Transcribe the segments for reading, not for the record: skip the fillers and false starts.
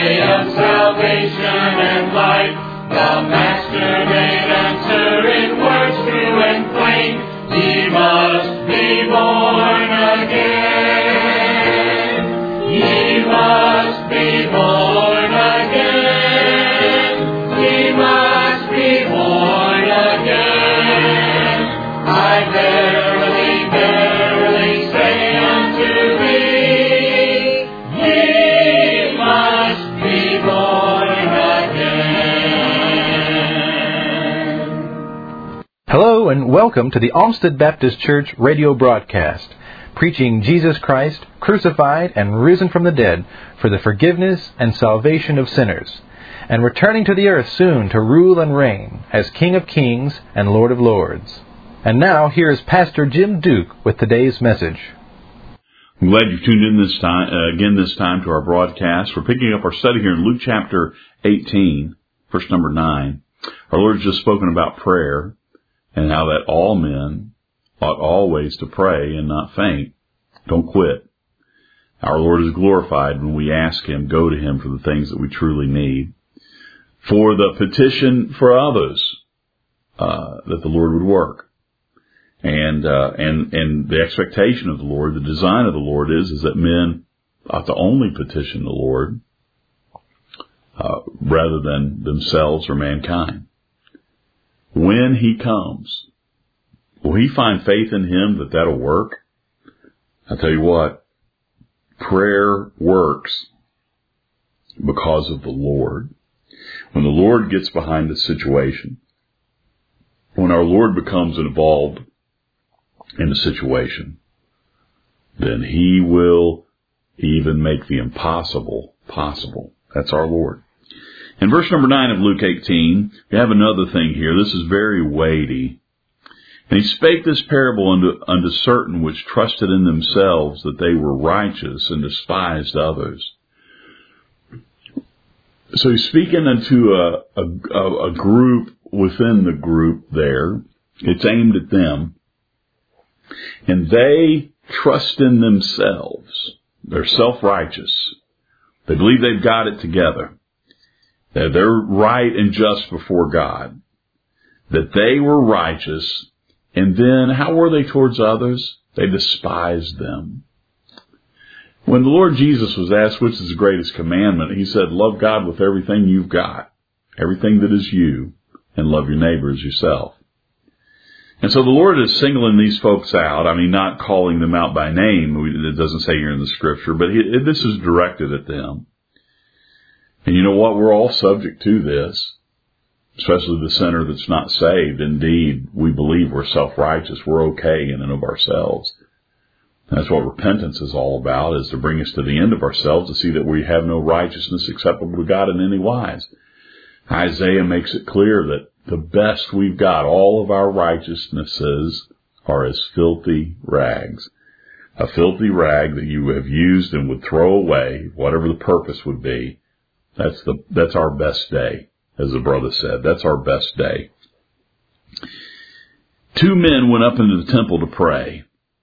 day of salvation and light, the Master made answer in words true and plain. Ye must be born again. Ye must be born again. Ye must be born again. I verily, verily say unto thee, ye must be born again. Hello and welcome to the Olmsted Baptist Church radio broadcast, preaching Jesus Christ, crucified and risen from the dead for the forgiveness and salvation of sinners, and returning to the earth soon to rule and reign as King of Kings and Lord of Lords. And now, here is Pastor Jim Duke with today's message. I'm glad you've tuned in this time to our broadcast. We're picking up our study here in Luke chapter 18, verse number 9. Our Lord has just spoken about prayer and how that all men ought always to pray and not faint. Don't quit. Our Lord is glorified when we ask Him, go to Him for the things that we truly need. For the petition for others, that the Lord would work. And the expectation of the Lord, the design of the Lord is that men ought to only petition the Lord, rather than themselves or mankind. When He comes, will He find faith in Him that that'll work? I'll tell you what, prayer works because of the Lord. When the Lord gets behind the situation, when our Lord becomes involved in the situation, then He will even make the impossible possible. That's our Lord. In verse number 9 of Luke 18, we have another thing here. This is very weighty. And He spake this parable unto certain which trusted in themselves that they were righteous and despised others. So He's speaking unto a group within the group there. It's aimed at them. And they trust in themselves. They're self-righteous. They believe they've got it together. That they're right and just before God. That they were righteous. And then, how were they towards others? They despised them. When the Lord Jesus was asked which is the greatest commandment, He said, love God with everything you've got. Everything that is you. And love your neighbor as yourself. And so the Lord is singling these folks out. I mean, not calling them out by name. It doesn't say here in the Scripture, but this is directed at them. And you know what? We're all subject to this, especially the sinner that's not saved. Indeed, we believe we're self-righteous. We're okay in and of ourselves. And that's what repentance is all about, is to bring us to the end of ourselves, to see that we have no righteousness acceptable to God in any wise. Isaiah makes it clear that the best we've got, all of our righteousnesses, are as filthy rags. A filthy rag that you have used and would throw away, whatever the purpose would be. That's our best day, as the brother said. That's our best day. 2 men went up into the temple to pray.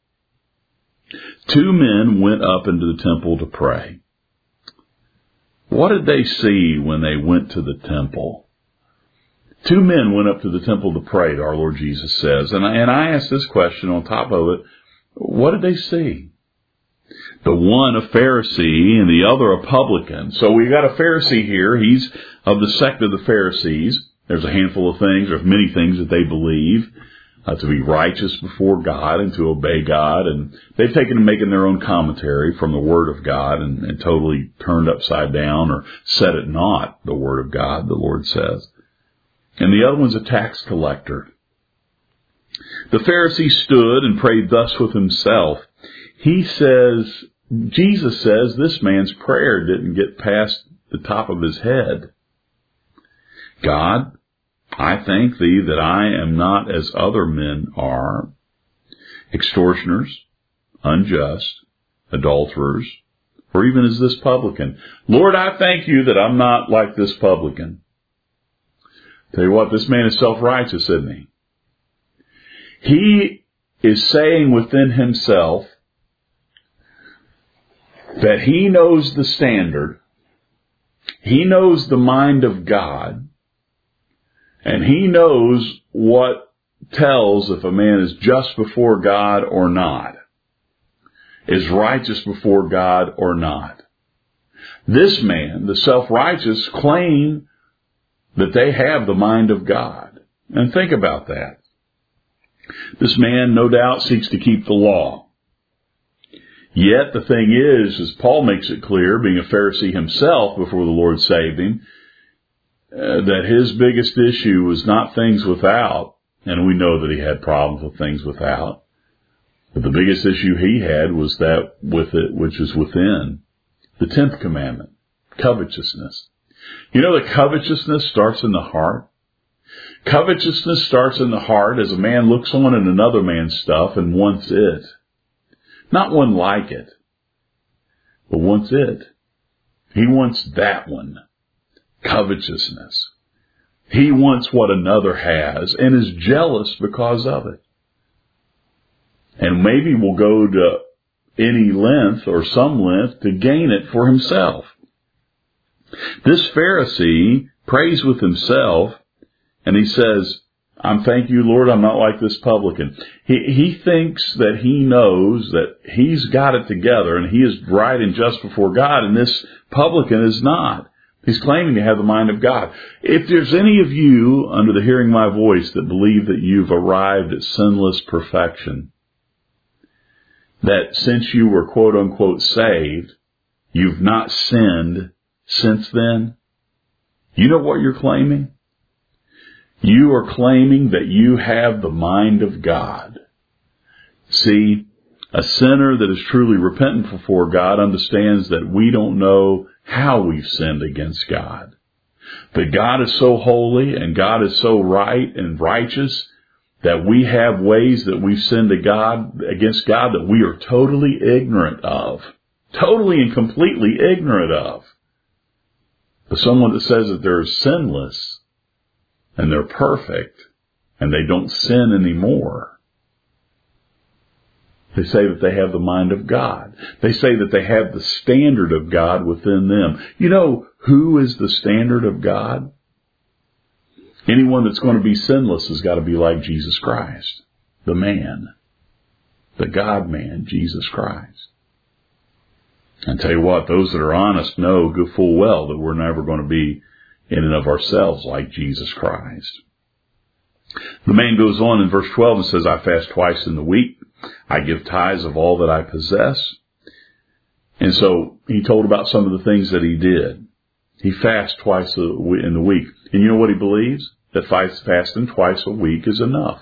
2 men went up into the temple to pray. What did they see when they went to the temple? 2 men went up to the temple to pray, our Lord Jesus says. And I asked this question on top of it. What did they see? The one a Pharisee and the other a publican. So we've got a Pharisee here. He's of the sect of the Pharisees. There's a handful of things. There's many things that they believe to be righteous before God and to obey God. And they've taken and making their own commentary from the Word of God and totally turned upside down or set it not the Word of God, the Lord says. And the other one's a tax collector. The Pharisee stood and prayed thus with himself. Jesus says this man's prayer didn't get past the top of his head. God, I thank Thee that I am not as other men are, extortioners, unjust, adulterers, or even as this publican. Lord, I thank You that I'm not like this publican. Tell you what, this man is self-righteous, isn't he? He is saying within himself that he knows the standard he knows the mind of God, and he knows what tells if a man is just before God or not, is righteous before God or not. This man, the self-righteous, claim that they have the mind of God. And think about that. This man, no doubt, seeks to keep the law. Yet the thing is, as Paul makes it clear, being a Pharisee himself before the Lord saved him, that his biggest issue was not things without, and we know that he had problems with things without, but the biggest issue he had was that with it which is within. The 10th commandment, covetousness. You know that covetousness starts in the heart? Covetousness starts in the heart as a man looks on at another man's stuff and wants it. Not one like it, but wants it. He wants that one. Covetousness. He wants what another has and is jealous because of it. And maybe will go to any length or some length to gain it for himself. This Pharisee prays with himself and he says, thank you, Lord, I'm not like this publican. He thinks that he knows that he's got it together and he is right and just before God, and this publican is not. He's claiming to have the mind of God. If there's any of you under the hearing my voice that believe that you've arrived at sinless perfection, that since you were quote unquote saved, you've not sinned since then, you know what you're claiming? You are claiming that you have the mind of God. See, a sinner that is truly repentant before God understands that we don't know how we've sinned against God. That God is so holy and God is so right and righteous that we have ways that we've sinned against God that we are totally ignorant of. Totally and completely ignorant of. But someone that says that they're sinless and they're perfect and they don't sin anymore, they say that they have the mind of God. They say that they have the standard of God within them. You know who is the standard of God? Anyone that's going to be sinless has got to be like Jesus Christ, the man, the God-man, Jesus Christ. And tell you what, those that are honest know good full well that we're never going to be in and of ourselves like Jesus Christ. The man goes on in verse 12 and says, I fast twice in the week. I give tithes of all that I possess. And so he told about some of the things that he did. He fasts twice in the week. And you know what he believes? That fasting twice a week is enough.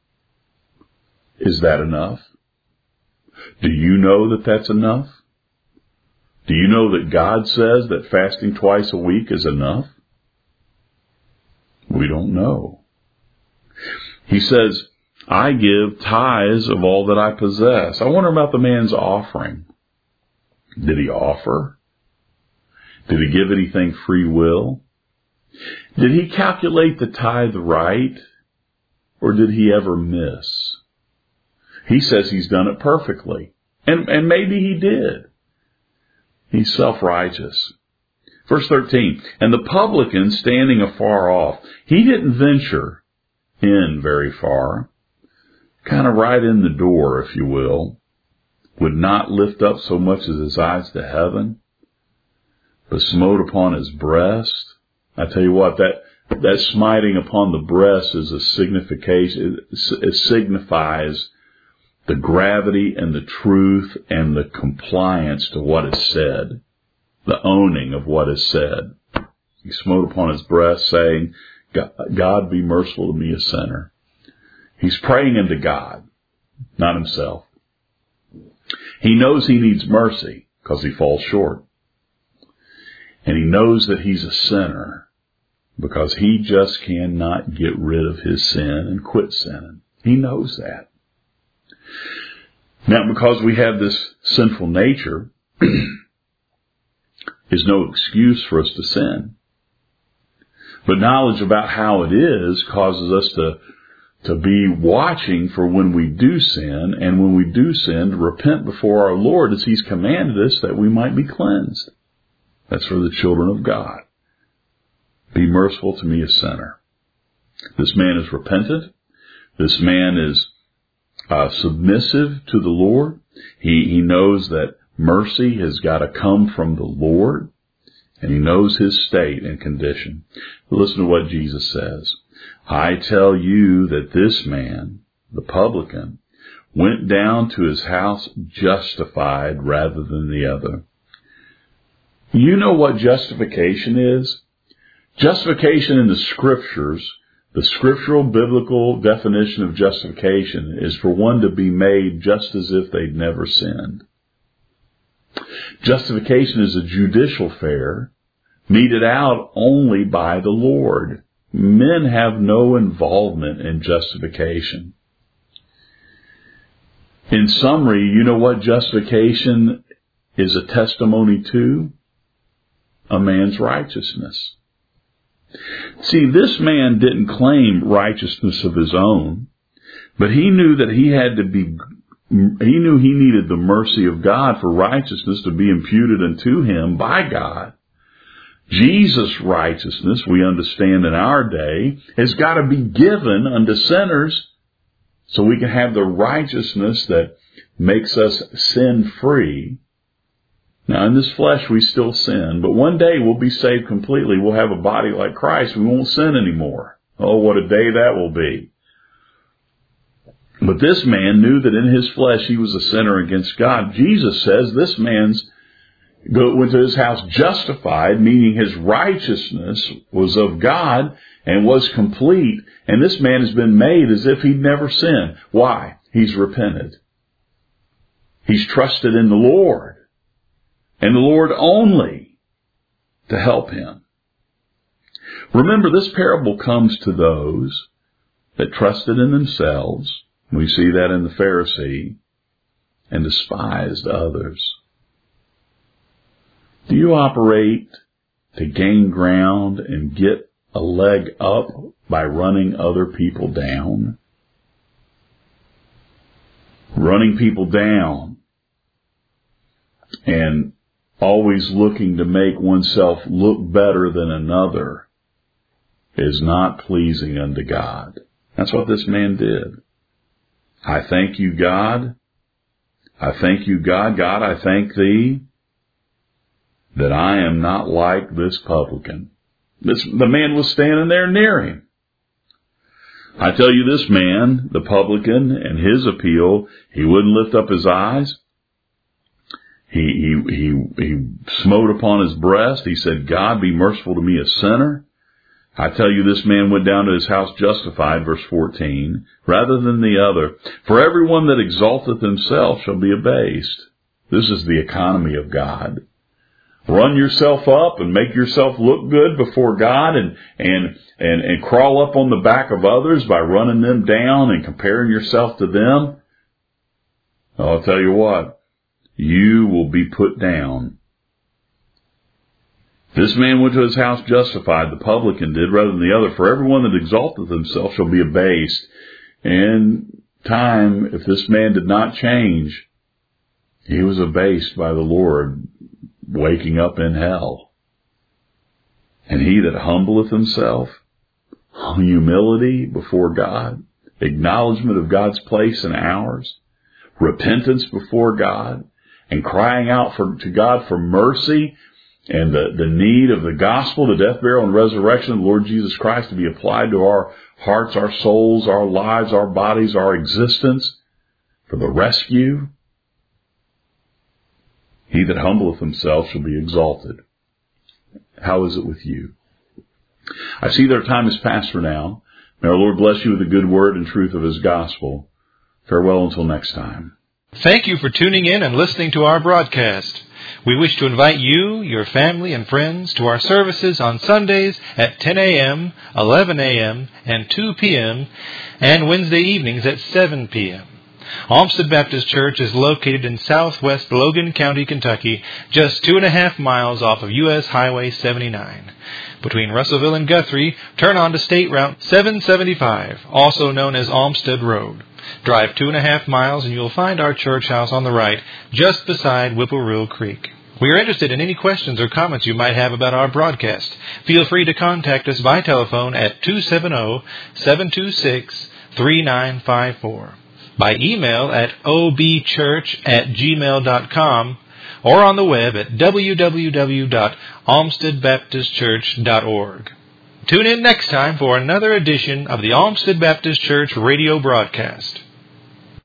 Is that enough? Do you know that that's enough? Do you know that God says that fasting twice a week is enough? We don't know. He says, I give tithes of all that I possess. I wonder about the man's offering. Did he offer? Did he give anything free will? Did he calculate the tithe right? Or did he ever miss? He says he's done it perfectly. And maybe he did. He's self-righteous. Verse 13, and the publican standing afar off, he didn't venture in very far, kind of right in the door, if you will, would not lift up so much as his eyes to heaven, but smote upon his breast. I tell you what, that smiting upon the breast is a signification. It signifies the gravity and the truth and the compliance to what is said, the owning of what is said. He smote upon his breast, saying, God be merciful to me, a sinner. He's praying unto God, not himself. He knows he needs mercy because he falls short. And he knows that he's a sinner because he just cannot get rid of his sin and quit sinning. He knows that. Now, because we have this sinful nature, is no excuse for us to sin. But knowledge about how it is causes us to be watching for when we do sin, and when we do sin, to repent before our Lord as he's commanded us that we might be cleansed. That's for the children of God. be merciful to me, a sinner. This man is repentant. This man is submissive to the Lord. He knows that mercy has got to come from the Lord, and he knows his state and condition. Listen to what Jesus says. I tell you that this man, the publican, went down to his house justified rather than the other. You know what justification is? Justification in the Scriptures, the scriptural biblical definition of justification, is for one to be made just as if they'd never sinned. Justification is a judicial affair meted out only by the Lord. Men have no involvement in justification. In summary, you know what justification is a testimony to? A man's righteousness. See, this man didn't claim righteousness of his own, but he knew that he needed the mercy of God for righteousness to be imputed unto him by God. Jesus' righteousness, we understand in our day, has got to be given unto sinners so we can have the righteousness that makes us sin-free. Now, in this flesh, we still sin, but one day we'll be saved completely. We'll have a body like Christ. We won't sin anymore. Oh, what a day that will be. But this man knew that in his flesh he was a sinner against God. Jesus says this man's went to his house justified, meaning his righteousness was of God and was complete. And this man has been made as if he'd never sinned. Why? He's repented. He's trusted in the Lord. And the Lord only to help him. Remember, this parable comes to those that trusted in themselves. We see that in the Pharisee, and despised others. Do you operate to gain ground and get a leg up by running other people down? Running people down and always looking to make oneself look better than another is not pleasing unto God. That's what this man did. I thank you, God. I thank you, God. God, I thank thee that I am not like this publican. The man was standing there near him. I tell you, this man, the publican, and his appeal, he wouldn't lift up his eyes. He smote upon his breast. He said, God, be merciful to me, a sinner. I tell you, this man went down to his house justified, verse 14, rather than the other. For everyone that exalteth himself shall be abased. This is the economy of God. Run yourself up and make yourself look good before God and crawl up on the back of others by running them down and comparing yourself to them. I'll tell you what, you will be put down. This man went to his house justified, the publican did, rather than the other. For everyone that exalteth himself shall be abased. In time, if this man did not change, he was abased by the Lord, waking up in hell. And he that humbleth himself, humility before God, acknowledgement of God's place and ours, repentance before God, and crying out to God for mercy, and the need of the gospel, the death, burial, and resurrection of the Lord Jesus Christ to be applied to our hearts, our souls, our lives, our bodies, our existence, for the rescue. He that humbleth himself shall be exalted. How is it with you? I see their time is past for now. May our Lord bless you with the good word and truth of His gospel. Farewell until next time. Thank you for tuning in and listening to our broadcast. We wish to invite you, your family, and friends to our services on Sundays at 10 a.m., 11 a.m., and 2 p.m., and Wednesday evenings at 7 p.m. Olmsted Baptist Church is located in southwest Logan County, Kentucky, just 2.5 miles off of U.S. Highway 79. Between Russellville and Guthrie, turn on to State Route 775, also known as Olmsted Road. Drive 2.5 miles and you'll find our church house on the right, just beside Whippoorwill Creek. We are interested in any questions or comments you might have about our broadcast. Feel free to contact us by telephone at 270-726-3954, by email at obchurch@gmail.com, or on the web at www.olmstedbaptistchurch.org. Tune in next time for another edition of the Olmsted Baptist Church radio broadcast.